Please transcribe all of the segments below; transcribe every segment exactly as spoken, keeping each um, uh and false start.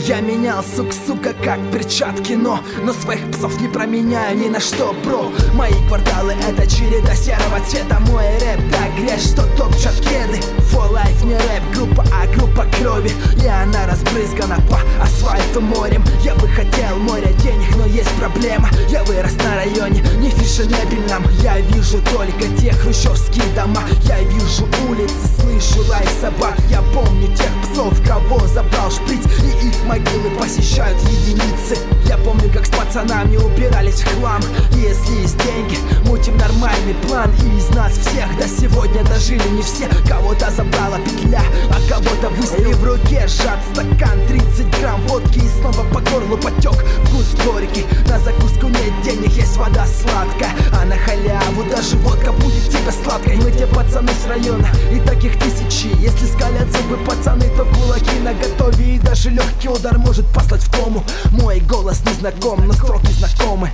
Я менял сук, сука, как перчатки, но Но своих псов не променяю ни на что, бро. Мои кварталы — это череда серого цвета. Мой рэп — так грязь, что топчат кеды. For life не рэп группа, а группа крови. И она разбрызгана по асфальту морем. Я бы хотел море денег, но есть проблема. Я вырос на районе не фешенебельном. Я вижу только те хрущевские дома. Я вижу улицы, слышу лай собак. Я помню тех псов, кого забрал шприц, и их могилы посещают единицы. Я помню, как с пацанами убирались в хлам. И если есть деньги, мутим нормальный план. И из нас всех до сегодня дожили не все. Кого-то забрала петля, а кого-то выстрел. И в руке сжат стакан, тридцать грамм водки, и снова по горлу потек вкус горький. На закуску нет денег, есть вода сладкая, а на халяву даже водка будет тебе сладкой. Мы те пацаны с района, и таких тысячи. Если скалят зубы пацаны, то кулаки наготове. И даже легкий удар может послать в кому. Мой голос не знаком, но строки знакомы.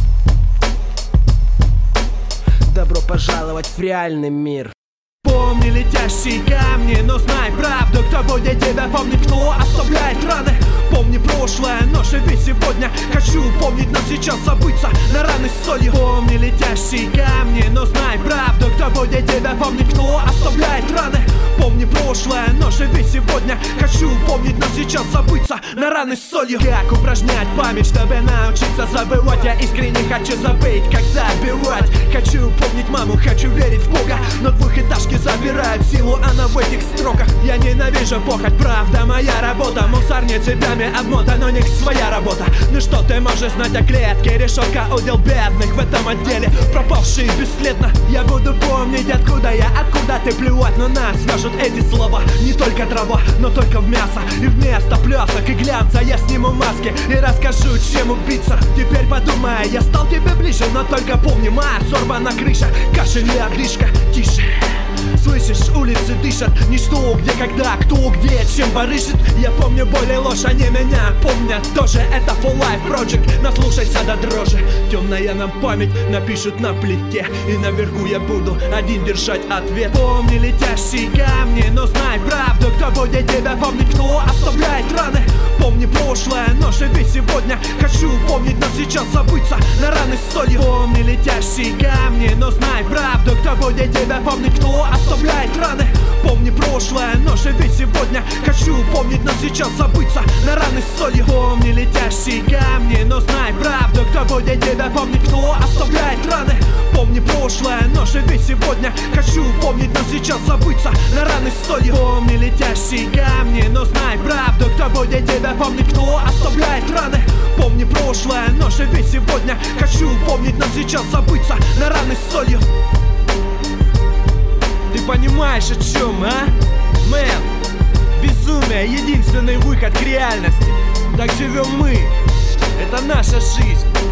Добро пожаловать в реальный мир. Помни летящие камни, но знай правду. Кто будет тебя помнить, кто оставляет раны. Помни прошлое, но живи сегодня. Хочу помнить, но сейчас забыться на раны с солью. Помни летящие камни, но знай правду. Кто будет тебя помнить, кто оставляет раны. Помни прошлое, но живи сегодня. Хочу помнить, но сейчас забыться на раны с солью. Как упражнять память, чтобы научиться забывать. Я искренне хочу забыть, как забивать. Хочу помнить маму, хочу верить в Бога, но двухэтажки забирают силу, она в этих строках. Я ненавижу похоть, правда моя работа. Мусорни цепями обмотан, у них своя работа. Ну что ты можешь знать о клетке? Решетка удел бедных в этом отделе, пропавшие бесследно. Я буду помнить, откуда я, откуда ты, плевать. Но нас свяжут эти слова, не только трава, но только в мясо. И вместо плясок и глянца я сниму маски и расскажу, чем убиться. Теперь подумай, я стал тебе ближе, но только помни, моя сорвана крыша. Кашель и отрыжка, тише. Слышишь, улицы дышат, не что, где, когда, кто, где, чем барышит. Я помню боль и ложь, они меня помнят тоже. Это Full Life Project, наслушайся до дрожи. Темная нам память напишут на плите, и наверху я буду один держать ответ. Помни летящие камни, но знай правду. Кто будет тебя помнить, кто оставляет раны. Помни прошлое, но живи сегодня. Хочу помнить, но сейчас забыться на раны с солью. Помни летящие камни, но знай правду. Кто будет тебя помнить, кто оставляет раны. Помни прошлое, но живи сегодня. Хочу помнить, но сейчас забыться на раны с солью. Помни летящие камни, но знай правду. Кто будет тебя помнить, кто оставляет раны. Помни прошлое, но живи сегодня. Хочу помнить, но сейчас забыться на раны с солью. Помни летящие камни, но знай правду. Кто будет тебя помнить, кто оставляет раны. Помни прошлое, но живи сегодня. Хочу помнить, но сейчас забыться на раны с солью. Ты понимаешь, о чем, а? Мэн, безумие — единственный выход к реальности. Так живем мы, это наша жизнь.